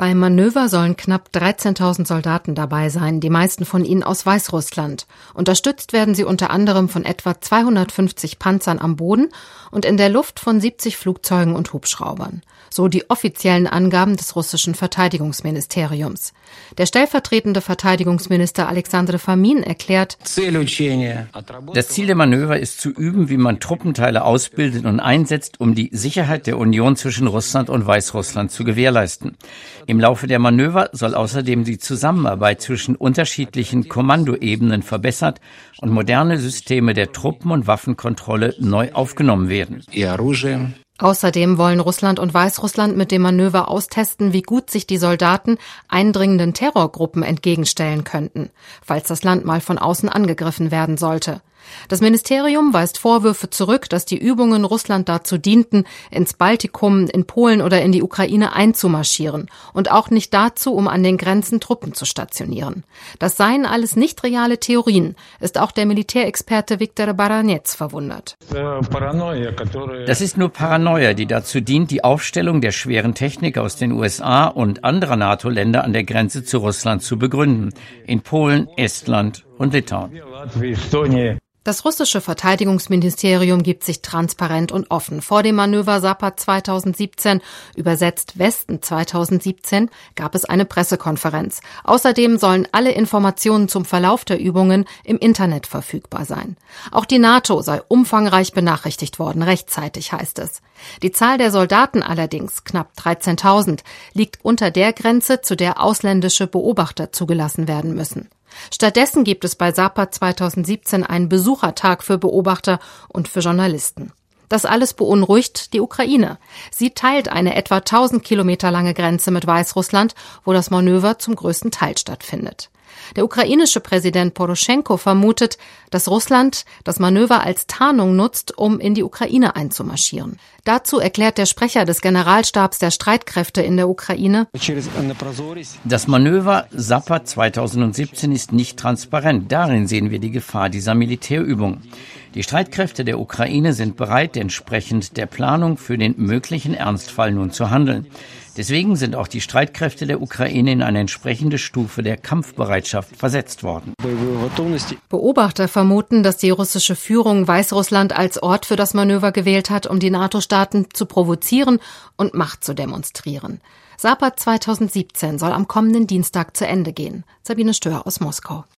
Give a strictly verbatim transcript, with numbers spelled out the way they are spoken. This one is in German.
Beim Manöver sollen knapp dreizehntausend Soldaten dabei sein, die meisten von ihnen aus Weißrussland. Unterstützt werden sie unter anderem von etwa zweihundertfünfzig Panzern am Boden und in der Luft von siebzig Flugzeugen und Hubschraubern. So die offiziellen Angaben des russischen Verteidigungsministeriums. Der stellvertretende Verteidigungsminister Alexandr Fomin erklärt: Das Ziel der Manöver ist zu üben, wie man Truppenteile ausbildet und einsetzt, um die Sicherheit der Union zwischen Russland und Weißrussland zu gewährleisten. Im Laufe der Manöver soll außerdem die Zusammenarbeit zwischen unterschiedlichen Kommandoebenen verbessert und moderne Systeme der Truppen- und Waffenkontrolle neu aufgenommen werden. Außerdem wollen Russland und Weißrussland mit dem Manöver austesten, wie gut sich die Soldaten eindringenden Terrorgruppen entgegenstellen könnten, falls das Land mal von außen angegriffen werden sollte. Das Ministerium weist Vorwürfe zurück, dass die Übungen Russland dazu dienten, ins Baltikum, in Polen oder in die Ukraine einzumarschieren und auch nicht dazu, um an den Grenzen Truppen zu stationieren. Das seien alles nicht reale Theorien, ist auch der Militärexperte Viktor Baranets verwundert. Das ist nur Paranoia, die dazu dient, die Aufstellung der schweren Technik aus den U S A und anderer NATO-Länder an der Grenze zu Russland zu begründen, in Polen, Estland und Litauen. Das russische Verteidigungsministerium gibt sich transparent und offen. Vor dem Manöver Zapad zweitausendsiebzehn, übersetzt Westen zweitausendsiebzehn, gab es eine Pressekonferenz. Außerdem sollen alle Informationen zum Verlauf der Übungen im Internet verfügbar sein. Auch die NATO sei umfangreich benachrichtigt worden, rechtzeitig heißt es. Die Zahl der Soldaten allerdings, knapp dreizehntausend, liegt unter der Grenze, zu der ausländische Beobachter zugelassen werden müssen. Stattdessen gibt es bei Zapad zweitausendsiebzehn einen Besuchertag für Beobachter und für Journalisten. Das alles beunruhigt die Ukraine. Sie teilt eine etwa tausend Kilometer lange Grenze mit Weißrussland, wo das Manöver zum größten Teil stattfindet. Der ukrainische Präsident Poroschenko vermutet, dass Russland das Manöver als Tarnung nutzt, um in die Ukraine einzumarschieren. Dazu erklärt der Sprecher des Generalstabs der Streitkräfte in der Ukraine: Das Manöver Zapad zweitausendsiebzehn ist nicht transparent. Darin sehen wir die Gefahr dieser Militärübung. Die Streitkräfte der Ukraine sind bereit, entsprechend der Planung für den möglichen Ernstfall nun zu handeln. Deswegen sind auch die Streitkräfte der Ukraine in eine entsprechende Stufe der Kampfbereitschaft versetzt worden. Beobachter vermuten, dass die russische Führung Weißrussland als Ort für das Manöver gewählt hat, um die NATO-Staaten zu provozieren und Macht zu demonstrieren. Zapad zweitausendsiebzehn soll am kommenden Dienstag zu Ende gehen. Sabine Stör aus Moskau.